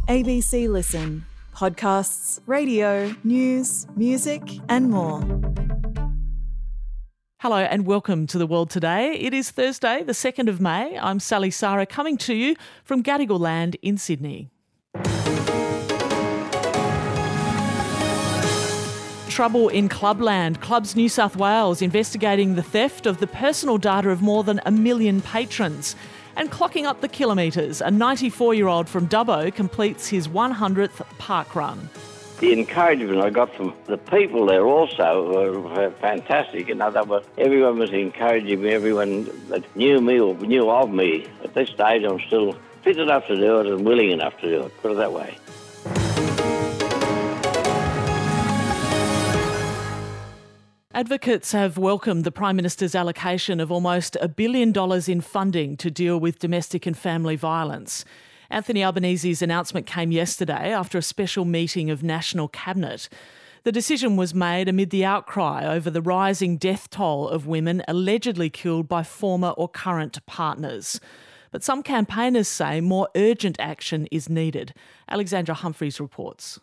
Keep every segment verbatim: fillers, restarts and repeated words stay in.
A B C Listen. Podcasts, radio, news, music and more. Hello and welcome to The World Today. It is Thursday, the second of May. I'm Sally Sara, coming to you from Gadigal Land in Sydney. Trouble in Clubland. Clubs New South Wales investigating the theft of the personal data of more than a million patrons. And clocking up the kilometres, a ninety-four-year-old from Dubbo completes his one hundredth park run. The encouragement I got from the people there also were fantastic. You know, they were, everyone was encouraging me, everyone that knew me or knew of me. At this stage, I'm still fit enough to do it and willing enough to do it, put it that way. Advocates have welcomed the Prime Minister's allocation of almost a billion dollars in funding to deal with domestic and family violence. Anthony Albanese's announcement came yesterday after a special meeting of National Cabinet. The decision was made amid the outcry over the rising death toll of women allegedly killed by former or current partners. But some campaigners say more urgent action is needed. Alexandra Humphreys reports.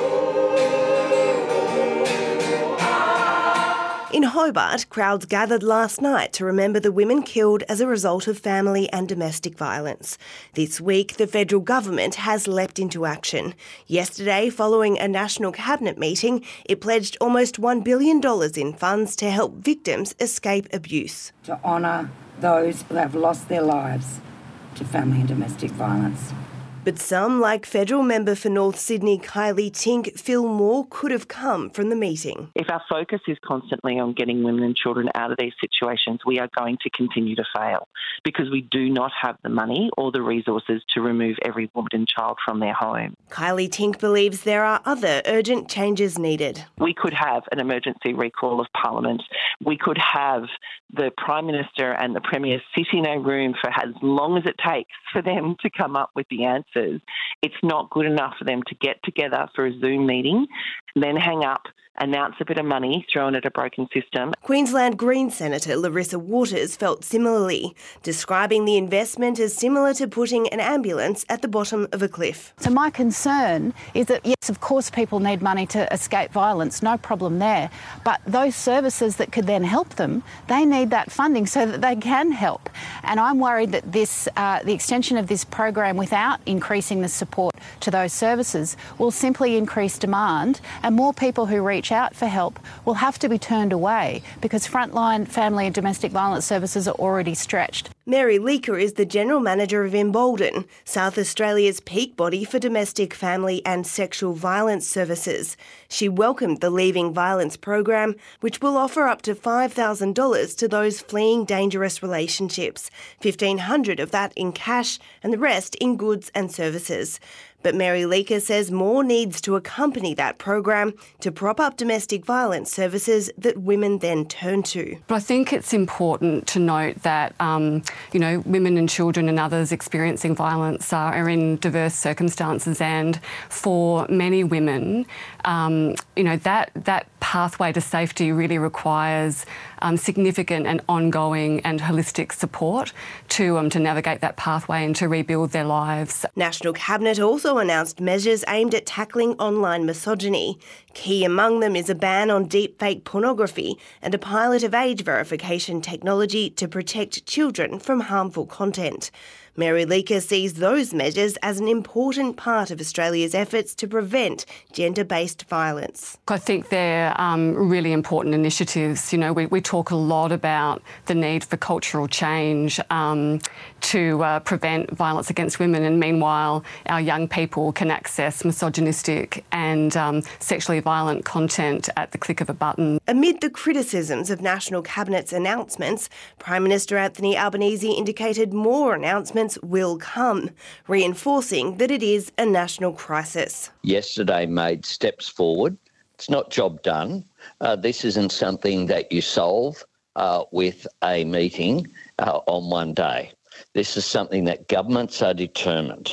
In Hobart, crowds gathered last night to remember the women killed as a result of family and domestic violence. This week, the federal government has leapt into action. Yesterday, following a National Cabinet meeting, it pledged almost one billion dollars in funds to help victims escape abuse. To honour those who have lost their lives to family and domestic violence. But some, like federal member for North Sydney Kylie Tink, feel more could have come from the meeting. If our focus is constantly on getting women and children out of these situations, we are going to continue to fail because we do not have the money or the resources to remove every woman and child from their home. Kylie Tink believes there are other urgent changes needed. We could have an emergency recall of Parliament. We could have the Prime Minister and the Premier sit in a room for as long as it takes for them to come up with the answers. It's not good enough for them to get together for a Zoom meeting, then hang up, announce a bit of money thrown at a broken system. Queensland Green Senator Larissa Waters felt similarly, describing the investment as similar to putting an ambulance at the bottom of a cliff. So my concern is that, yes, of course people need money to escape violence, no problem there, but those services that could then help them, they need that funding so that they can help. And I'm worried that this, uh, the extension of this program without increasing the support to those services will simply increase demand, and more people who reach out for help will have to be turned away because frontline family and domestic violence services are already stretched. Mary Leaker is the General Manager of Embolden, South Australia's peak body for domestic, family and sexual violence services. She welcomed the Leaving Violence program, which will offer up to five thousand dollars to those fleeing dangerous relationships, fifteen hundred dollars of that in cash and the rest in goods and services. But Mary Leaker says more needs to accompany that program to prop up domestic violence services that women then turn to. But I think it's important to note that, um, you know, women and children and others experiencing violence are, are in diverse circumstances, and for many women, um, you know, that, that pathway to safety really requires um, significant and ongoing and holistic support to, um, to navigate that pathway and to rebuild their lives. National Cabinet also announced measures aimed at tackling online misogyny. Key among them is a ban on deepfake pornography and a pilot of age verification technology to protect children from harmful content. Mary Leaker sees those measures as an important part of Australia's efforts to prevent gender-based violence. I think they're um, really important initiatives. You know, we, we talk a lot about the need for cultural change um, to uh, prevent violence against women, and meanwhile our young people can access misogynistic and um, sexually violent content at the click of a button. Amid the criticisms of National Cabinet's announcements, Prime Minister Anthony Albanese indicated more announcements will come, reinforcing that it is a national crisis. Yesterday made steps forward. It's not job done. Uh, this isn't something that you solve uh, with a meeting uh, on one day. This is something that governments are determined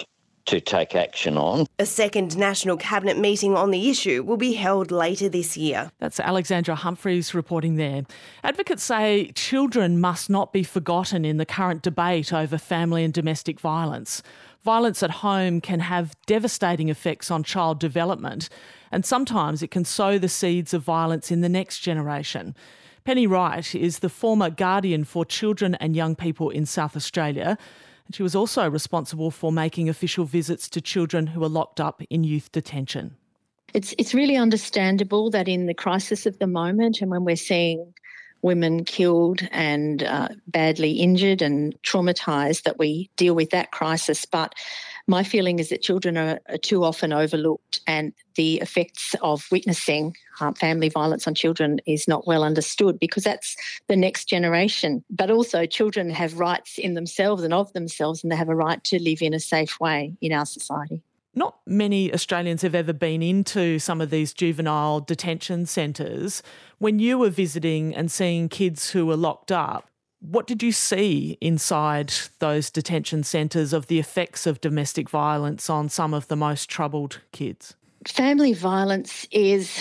to take action on. A second National Cabinet meeting on the issue will be held later this year. That's Alexandra Humphreys reporting there. Advocates say children must not be forgotten in the current debate over family and domestic violence. Violence at home can have devastating effects on child development, and sometimes it can sow the seeds of violence in the next generation. Penny Wright is the former Guardian for Children and Young People in South Australia. And she was also responsible for making official visits to children who are locked up in youth detention. It's it's really understandable that in the crisis of the moment, and when we're seeing women killed and uh, badly injured and traumatised, that we deal with that crisis. But my feeling is that children are, are too often overlooked, and the effects of witnessing uh, family violence on children is not well understood, because that's the next generation. But also children have rights in themselves and of themselves, and they have a right to live in a safe way in our society. Not many Australians have ever been into some of these juvenile detention centres. When you were visiting and seeing kids who were locked up, what did you see inside those detention centres of the effects of domestic violence on some of the most troubled kids? Family violence is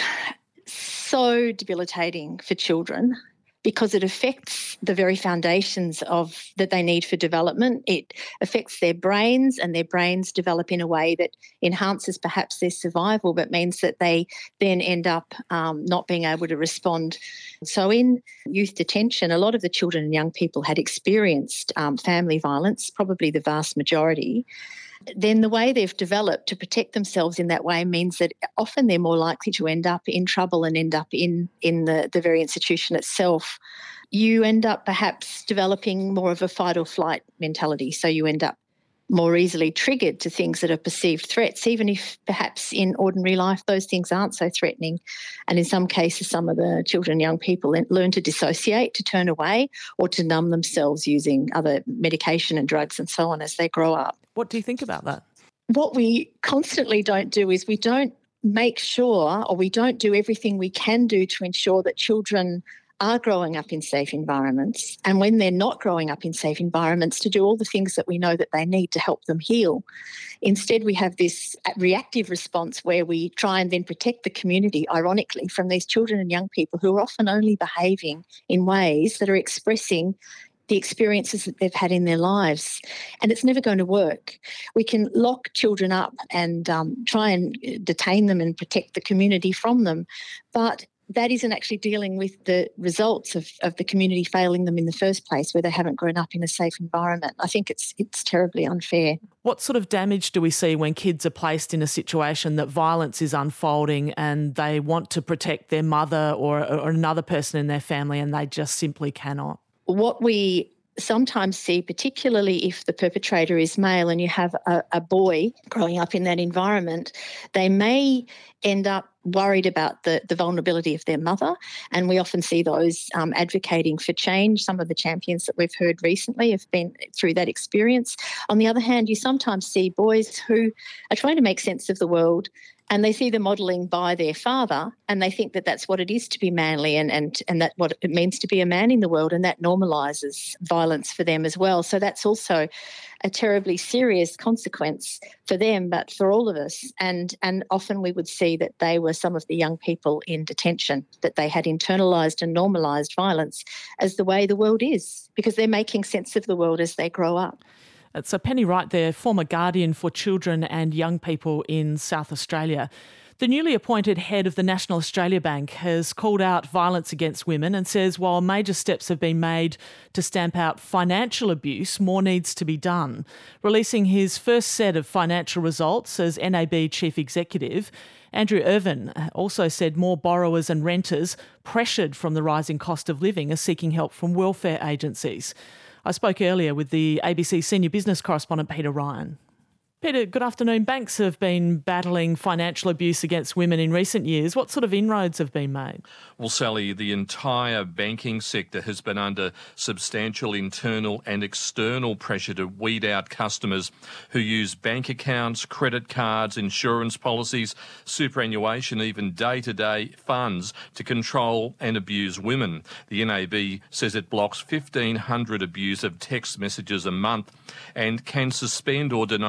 so debilitating for children because it affects the very foundations of that they need for development. It affects their brains, and their brains develop in a way that enhances perhaps their survival, but means that they then end up um, not being able to respond. So in youth detention, a lot of the children and young people had experienced um, family violence, probably the vast majority. Then the way they've developed to protect themselves in that way means that often they're more likely to end up in trouble and end up in, in the, the very institution itself. You end up perhaps developing more of a fight or flight mentality, so you end up more easily triggered to things that are perceived threats, even if perhaps in ordinary life those things aren't so threatening. And in some cases, some of the children and young people learn to dissociate, to turn away, or to numb themselves using other medication and drugs and so on as they grow up. What do you think about that? What we constantly don't do is we don't make sure, or we don't do everything we can do to ensure that children are growing up in safe environments, and when they're not growing up in safe environments, to do all the things that we know that they need to help them heal. Instead, we have this reactive response where we try and then protect the community, ironically, from these children and young people who are often only behaving in ways that are expressing the experiences that they've had in their lives. And it's never going to work. We can lock children up and um, try and detain them and protect the community from them, but that isn't actually dealing with the results of, of the community failing them in the first place, where they haven't grown up in a safe environment. I think it's it's terribly unfair. What sort of damage do we see when kids are placed in a situation that violence is unfolding and they want to protect their mother or, or another person in their family and they just simply cannot? What we sometimes see, particularly if the perpetrator is male and you have a, a boy growing up in that environment, they may end up worried about the, the vulnerability of their mother, and we often see those um, advocating for change. Some of the champions that we've heard recently have been through that experience. On the other hand, you sometimes see boys who are trying to make sense of the world, and they see the modelling by their father, and they think that that's what it is to be manly, and and and that what it means to be a man in the world, and that normalises violence for them as well. So that's also a terribly serious consequence for them, but for all of us. And and often we would see that they were some of the young people in detention, that they had internalised and normalised violence as the way the world is, because they're making sense of the world as they grow up. It's a Penny Wright there, former Guardian for Children and Young People in South Australia. The newly appointed head of the National Australia Bank has called out violence against women and says while major steps have been made to stamp out financial abuse, more needs to be done. Releasing his first set of financial results as N A B Chief Executive, Andrew Irvine also said more borrowers and renters pressured from the rising cost of living are seeking help from welfare agencies. I spoke earlier with the A B C senior business correspondent Peter Ryan. Peter, good afternoon. Banks have been battling financial abuse against women in recent years. What sort of inroads have been made? Well, Sally, the entire banking sector has been under substantial internal and external pressure to weed out customers who use bank accounts, credit cards, insurance policies, superannuation, even day-to-day funds to control and abuse women. The N A B says it blocks fifteen hundred abusive text messages a month and can suspend or deny product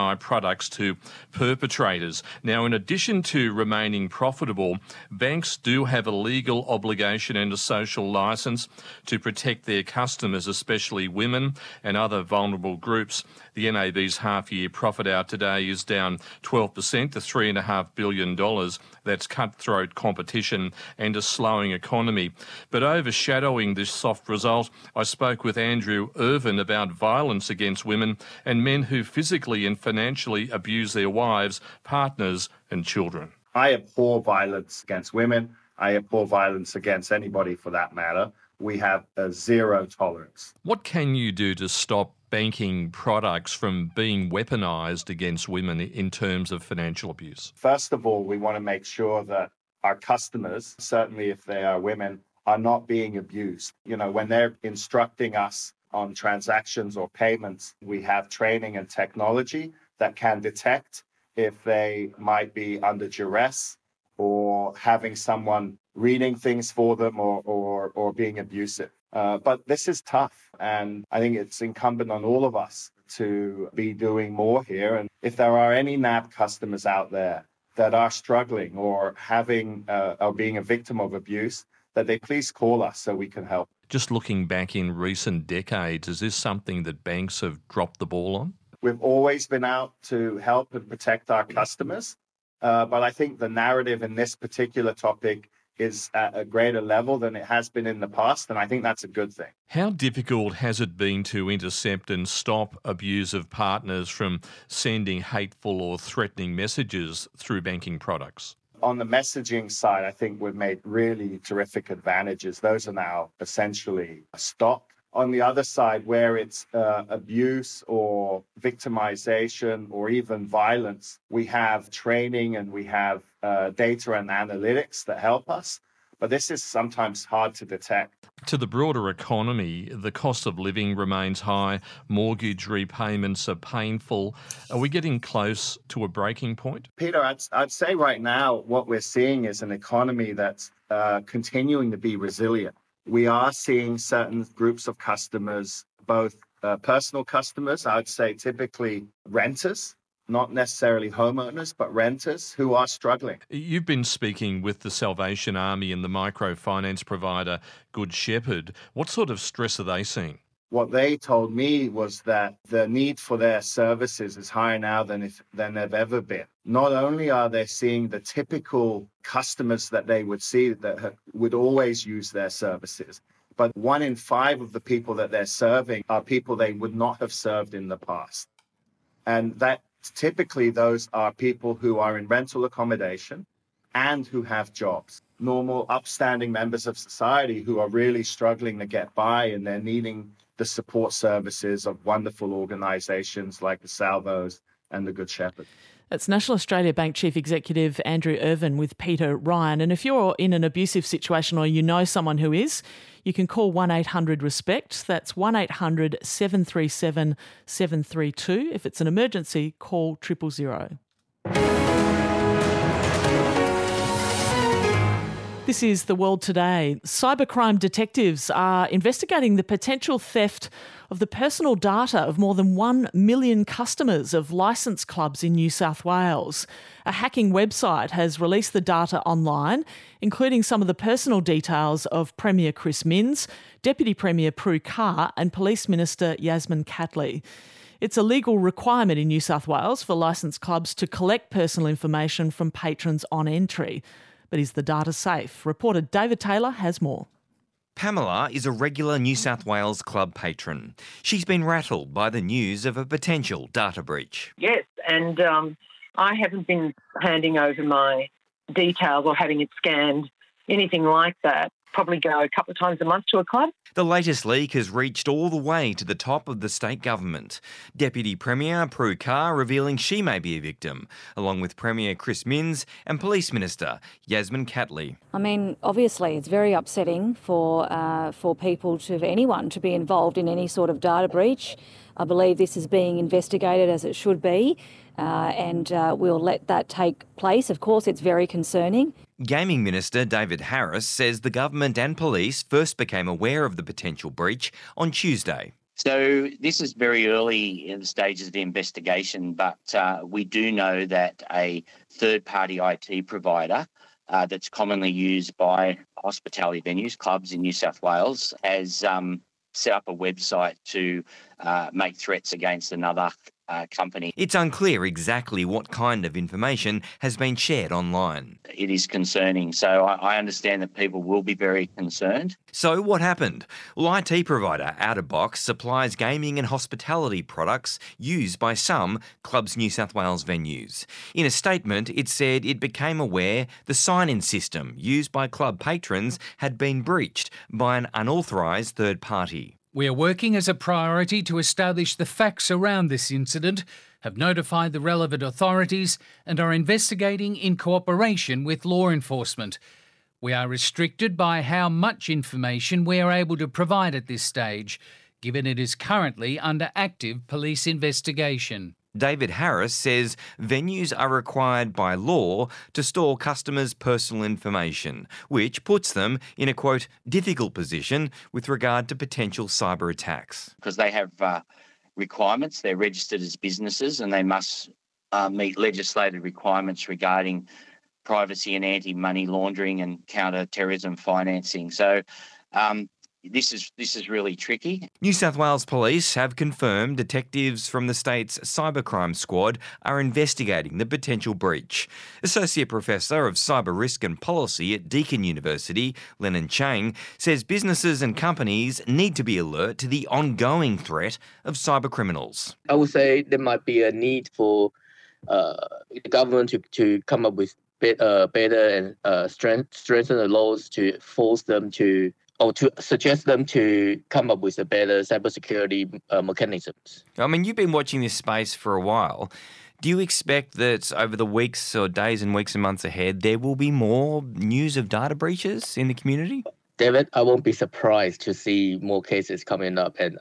products to perpetrators. Now, in addition to remaining profitable, banks do have a legal obligation and a social licence to protect their customers, especially women and other vulnerable groups. The N A B's half-year profit out today is down twelve percent to three point five billion dollars. That's cutthroat competition and a slowing economy. But overshadowing this soft result, I spoke with Andrew Irvin about violence against women and men who physically and financially abuse their wives, partners and children. I abhor violence against women. I abhor violence against anybody for that matter. We have a zero tolerance. What can you do to stop banking products from being weaponised against women in terms of financial abuse? First of all, we want to make sure that our customers, certainly if they are women, are not being abused. You know, when they're instructing us on transactions or payments, we have training and technology that can detect if they might be under duress or having someone reading things for them or or, or being abusive. Uh, but this is tough, and I think it's incumbent on all of us to be doing more here. And if there are any N A B customers out there that are struggling or having uh, or being a victim of abuse, that they please call us so we can help. Just looking back in recent decades, is this something that banks have dropped the ball on? We've always been out to help and protect our customers, uh, but I think the narrative in this particular topic is at a greater level than it has been in the past, and I think that's a good thing. How difficult has it been to intercept and stop abusive partners from sending hateful or threatening messages through banking products? On the messaging side, I think we've made really terrific advantages. Those are now essentially stopped. On the other side, where it's uh, abuse or victimization or even violence, we have training and we have uh, data and analytics that help us. But this is sometimes hard to detect. To the broader economy, the cost of living remains high, mortgage repayments are painful. Are we getting close to a breaking point? Peter, I'd, I'd say right now what we're seeing is an economy that's uh, continuing to be resilient. We are seeing certain groups of customers, both uh, personal customers, I would say typically renters, not necessarily homeowners, but renters who are struggling. You've been speaking with the Salvation Army and the microfinance provider Good Shepherd. What sort of stress are they seeing? What they told me was that the need for their services is higher now than if than they've ever been. Not only are they seeing the typical customers that they would see that ha- would always use their services, but one in five of the people that they're serving are people they would not have served in the past. And that typically those are people who are in rental accommodation and who have jobs. Normal, upstanding members of society who are really struggling to get by, and they're needing the support services of wonderful organisations like the Salvos and the Good Shepherd. That's National Australia Bank Chief Executive Andrew Irvin with Peter Ryan. And if you're in an abusive situation or you know someone who is, you can call one eight hundred RESPECT. That's one eight hundred seven three seven seven three two. If it's an emergency, call triple zero. This is The World Today. Cybercrime detectives are investigating the potential theft of the personal data of more than one million customers of licensed clubs in New South Wales. A hacking website has released the data online, including some of the personal details of Premier Chris Minns, Deputy Premier Prue Car and Police Minister Yasmin Catley. It's a legal requirement in New South Wales for licensed clubs to collect personal information from patrons on entry. But is the data safe? Reporter David Taylor has more. Pamela is a regular New South Wales club patron. She's been rattled by the news of a potential data breach. Yes, and um, I haven't been handing over my details or having it scanned, anything like that. Probably go a couple of times a month to a club. The latest leak has reached all the way to the top of the state government. Deputy Premier Prue Car revealing she may be a victim, along with Premier Chris Minns and Police Minister Yasmin Catley. I mean, obviously it's very upsetting for uh, for people, to for anyone to be involved in any sort of data breach. I believe this is being investigated as it should be, uh, and uh, we'll let that take place. Of course, it's very concerning. Gaming Minister David Harris says the government and police first became aware of the potential breach on Tuesday. So this is very early in the stages of the investigation, but uh, we do know that a third-party I T provider uh, that's commonly used by hospitality venues, clubs in New South Wales, has um, set up a website to uh, make threats against another uh, company. It's unclear exactly what kind of information has been shared online. It is concerning. So I, I understand that people will be very concerned. So what happened? Well, I T provider OuterBox supplies gaming and hospitality products used by some Clubs New South Wales venues. In a statement, it said it became aware the sign-in system used by club patrons had been breached by an unauthorised third party. We are working as a priority to establish the facts around this incident, have notified the relevant authorities and are investigating in cooperation with law enforcement. We are restricted by how much information we are able to provide at this stage, given it is currently under active police investigation. David Harris says venues are required by law to store customers' personal information, which puts them in a, quote, difficult position with regard to potential cyber attacks. Because they have uh, requirements, they're registered as businesses and they must uh, meet legislated requirements regarding privacy and anti-money laundering and counter-terrorism financing. So um, This is this is really tricky. New South Wales Police have confirmed detectives from the state's cybercrime squad are investigating the potential breach. Associate Professor of Cyber Risk and Policy at Deakin University, Lennon Chang, says businesses and companies need to be alert to the ongoing threat of cyber criminals. I would say there might be a need for uh, the government to, to come up with be, uh, better and uh, strength, strengthen the laws to force them to or to suggest them to come up with a better cybersecurity uh, mechanisms. I mean, you've been watching this space for a while. Do you expect that over the weeks or days and weeks and months ahead, there will be more news of data breaches in the community? David, I won't be surprised to see more cases coming up, and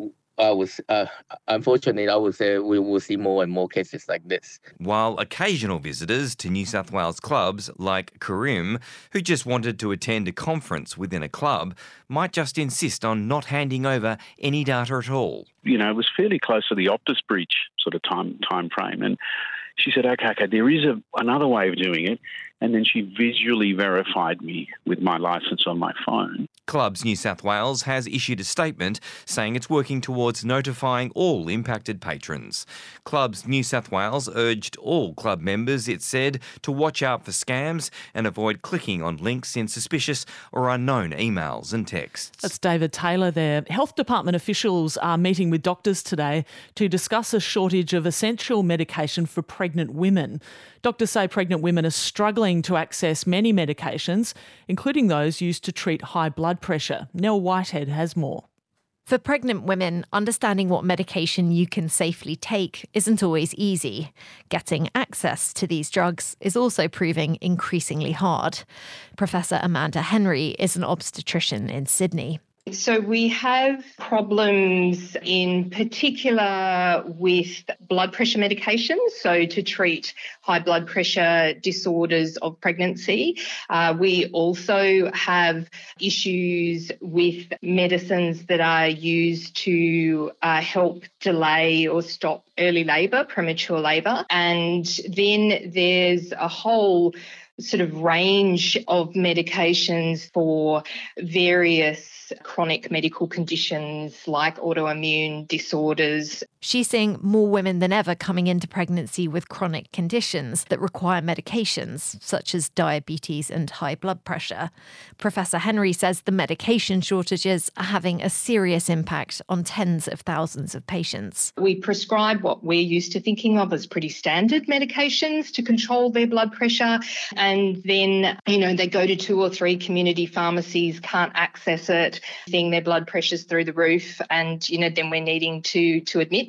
I was, uh, unfortunately, I would say we will see more and more cases like this. While occasional visitors to New South Wales clubs like Karim, who just wanted to attend a conference within a club, might just insist on not handing over any data at all. You know, it was fairly close to the Optus breach sort of time time frame, and she said, okay, okay, there is a, another way of doing it. And then she visually verified me with my licence on my phone. Clubs New South Wales has issued a statement saying it's working towards notifying all impacted patrons. Clubs New South Wales urged all club members, it said, to watch out for scams and avoid clicking on links in suspicious or unknown emails and texts. That's David Taylor there. Health Department officials are meeting with doctors today to discuss a shortage of essential medication for pregnant women. Doctors say pregnant women are struggling to access many medications, including those used to treat high blood pressure. Nell Whitehead has more. For pregnant women, understanding what medication you can safely take isn't always easy. Getting access to these drugs is also proving increasingly hard. Professor Amanda Henry is an obstetrician in Sydney. So we have problems in particular with blood pressure medications, so to treat high blood pressure disorders of pregnancy. Uh, we also have issues with medicines that are used to uh, help delay or stop early labour, premature labour. And then there's a whole sort of range of medications for various chronic medical conditions like autoimmune disorders. She's seeing more women than ever coming into pregnancy with chronic conditions that require medications, such as diabetes and high blood pressure. Professor Henry says the medication shortages are having a serious impact on tens of thousands of patients. We prescribe what we're used to thinking of as pretty standard medications to control their blood pressure, and then, you know, they go to two or three community pharmacies, can't access it, seeing their blood pressures through the roof, and, you know, then we're needing to to admit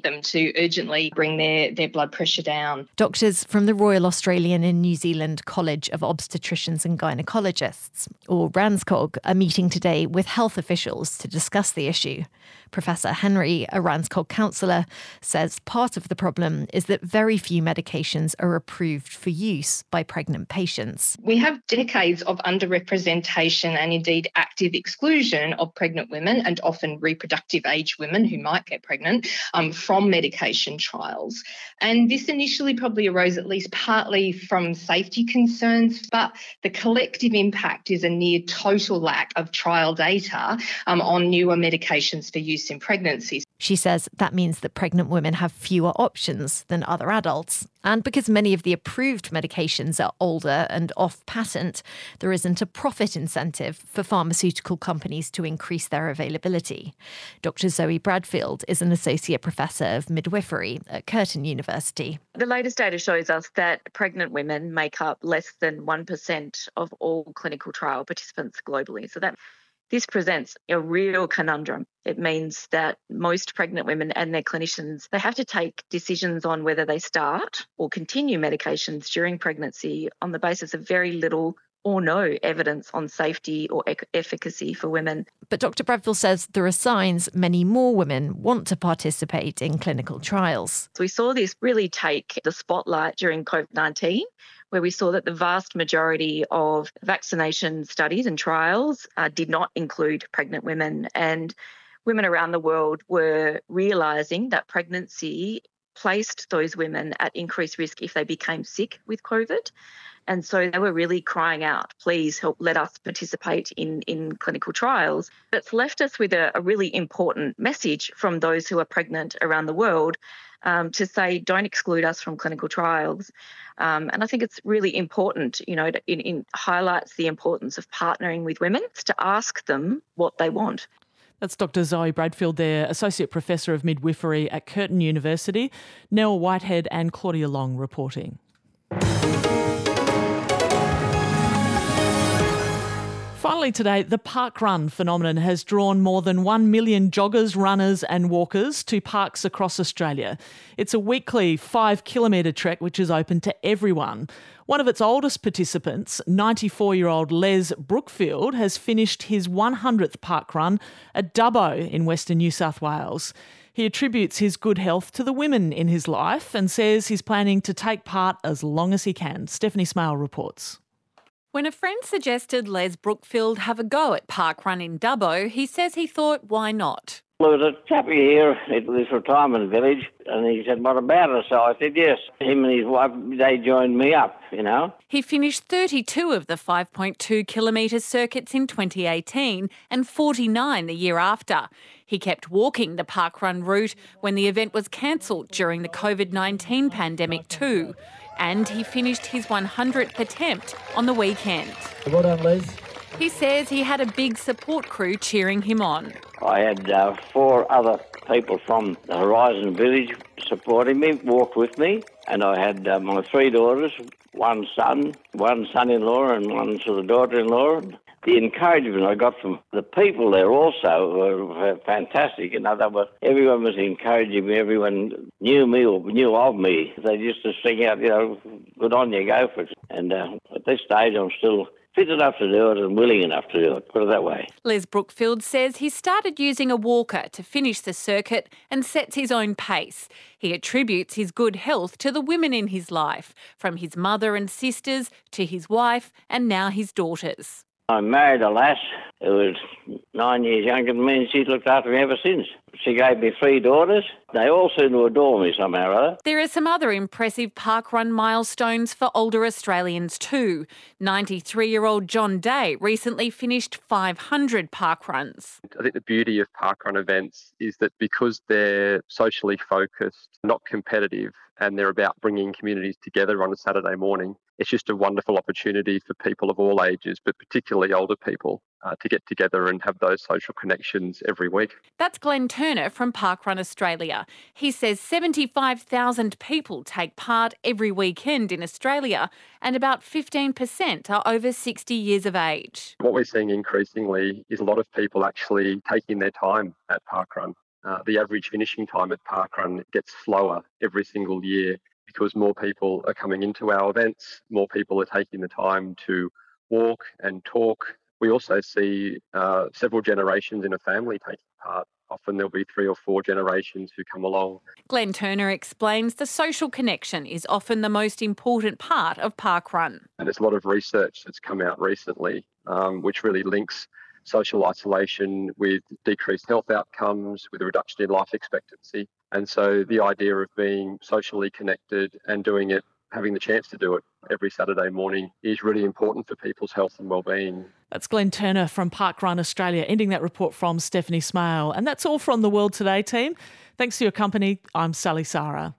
them to urgently bring their, their blood pressure down. Doctors from the Royal Australian and New Zealand College of Obstetricians and Gynecologists, or RANZCOG, are meeting today with health officials to discuss the issue. Professor Henry, a RANZCOG counsellor, says part of the problem is that very few medications are approved for use by pregnant patients. We have decades of underrepresentation and indeed active exclusion of pregnant women and often reproductive age women who might get pregnant um, from medication trials. And this initially probably arose at least partly from safety concerns, but the collective impact is a near total lack of trial data um, on newer medications for use in pregnancy. She says that means that pregnant women have fewer options than other adults. And because many of the approved medications are older and off patent, there isn't a profit incentive for pharmaceutical companies to increase their availability. Doctor Zoe Bradfield is an associate professor of midwifery at Curtin University. The latest data shows us that pregnant women make up less than one percent of all clinical trial participants globally. So that This presents a real conundrum. It means that most pregnant women and their clinicians, they have to take decisions on whether they start or continue medications during pregnancy on the basis of very little or no evidence on safety or ec- efficacy for women. But Doctor Bradfield says there are signs many more women want to participate in clinical trials. So we saw this really take the spotlight during COVID nineteen, where we saw that the vast majority of vaccination studies and trials uh, did not include pregnant women. And women around the world were realising that pregnancy placed those women at increased risk if they became sick with COVID. And so they were really crying out, please help let us participate in, in clinical trials. That's left us with a, a really important message from those who are pregnant around the world um, to say, don't exclude us from clinical trials. Um, and I think it's really important, you know, it, it highlights the importance of partnering with women to ask them what they want. That's Doctor Zoe Bradfield there, Associate Professor of Midwifery at Curtin University. Nell Whitehead and Claudia Long reporting. Finally today, the parkrun phenomenon has drawn more than one million joggers, runners and walkers to parks across Australia. It's a weekly five kilometre trek which is open to everyone. One of its oldest participants, ninety-four-year-old Les Brookfield, has finished his one hundredth parkrun at Dubbo in Western New South Wales. He attributes his good health to the women in his life and says he's planning to take part as long as he can. Stephanie Smale reports. When a friend suggested Les Brookfield have a go at parkrun in Dubbo, he says he thought, why not? There was a chappie here at this retirement village, and he said, what about it? So I said, yes. Him and his wife, they joined me up, you know. He finished thirty-two of the five point two kilometre circuits in twenty eighteen and forty-nine the year after. He kept walking the parkrun route when the event was cancelled during the COVID nineteen pandemic too. And he finished his one hundredth attempt on the weekend. Well done, Les. He says he had a big support crew cheering him on. I had uh, four other people from the Horizon Village supporting me, walked with me, and I had uh, my three daughters, one son, one son-in-law and one sort of daughter-in-law. The encouragement I got from the people there also were fantastic. You know, they were, everyone was encouraging me. Everyone knew me or knew of me. They used to sing out, you know, good on you, go for it. And uh, at this stage, I'm still fit enough to do it and willing enough to do it, put it that way. Les Brookfield says he started using a walker to finish the circuit and sets his own pace. He attributes his good health to the women in his life, from his mother and sisters to his wife and now his daughters. I married a lass who was nine years younger than me, and she's looked after me ever since. She gave me three daughters. They all seem to adore me somehow or other. There are some other impressive parkrun milestones for older Australians too. ninety-three-year-old John Day recently finished five hundred parkruns. I think the beauty of parkrun events is that because they're socially focused, not competitive, and they're about bringing communities together on a Saturday morning, it's just a wonderful opportunity for people of all ages, but particularly older people, uh, to get together and have those social connections every week. That's Glenn Turner from Parkrun Australia. He says seventy-five thousand people take part every weekend in Australia, and about fifteen percent are over sixty years of age. What we're seeing increasingly is a lot of people actually taking their time at parkrun. uh, the average finishing time at Parkrun gets slower every single year because more people are coming into our events, more people are taking the time to walk and talk. We also see uh, several generations in a family taking part. Often there'll be three or four generations who come along. Glenn Turner explains the social connection is often the most important part of Parkrun. And there's a lot of research that's come out recently um, which really links social isolation with decreased health outcomes, with a reduction in life expectancy. And so the idea of being socially connected and doing it, having the chance to do it every Saturday morning is really important for people's health and well-being. That's Glenn Turner from Parkrun Australia, ending that report from Stephanie Smale. And that's all from The World Today team. Thanks for your company. I'm Sally Sarah.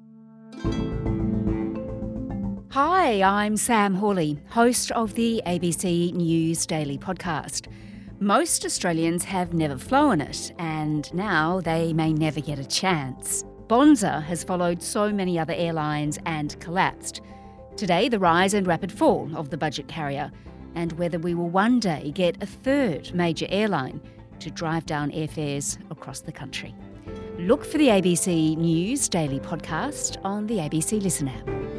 Hi, I'm Sam Hawley, host of the A B C News Daily podcast. Most Australians have never flown it, and now they may never get a chance. Bonza has followed so many other airlines and collapsed. Today, the rise and rapid fall of the budget carrier, and whether we will one day get a third major airline to drive down airfares across the country. Look for the A B C News Daily podcast on the A B C Listen app.